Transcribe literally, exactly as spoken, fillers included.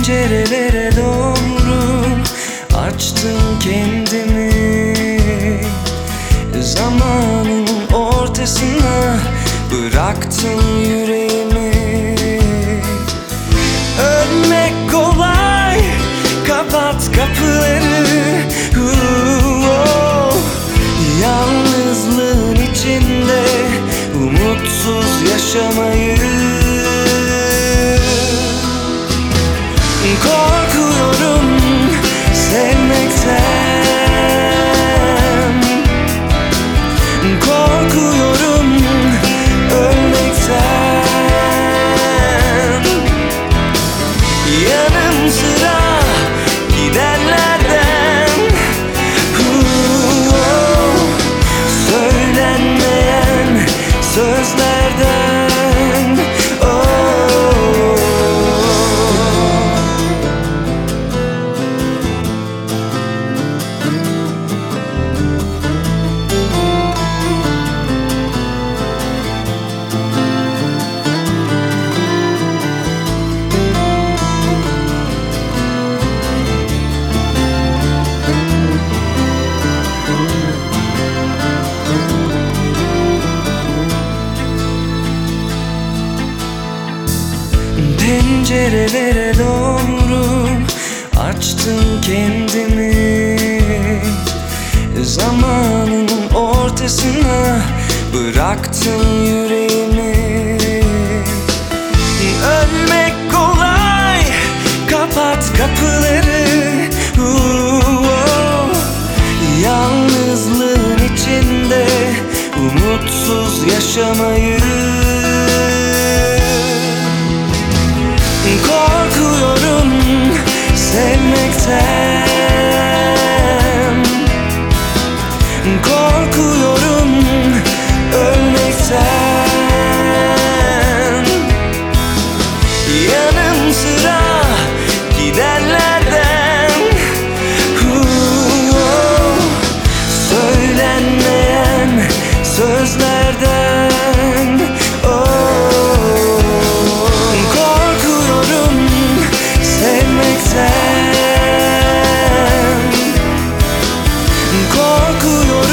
Pencerelere doğru açtım kendimi, zamanın ortasına bıraktım yüreğimi. Ölmek kolay, kapat kapıları. uh-oh. Yalnızlığın içinde umutsuz yaşamayı. Korkuyorum sevmekten, korkuyorum ölmekten. Yanım sıra gidenlerden, uh-oh. Söylenmeyen sözlerden, oh. Pencerelere doğru açtım kendimi, zamanın ortasına bıraktım yüreğimi. Ölmek kolay, kapat kapıları. uh-oh. Yalnızlığın içinde umutsuz yaşamayı. Korkuyorum sevmekten, korkuyorum ölmekten. Yanım sıra gidenlerden, uh-oh. Söylenmeyen sözlerden, oh. Sevmekten, korkuyorum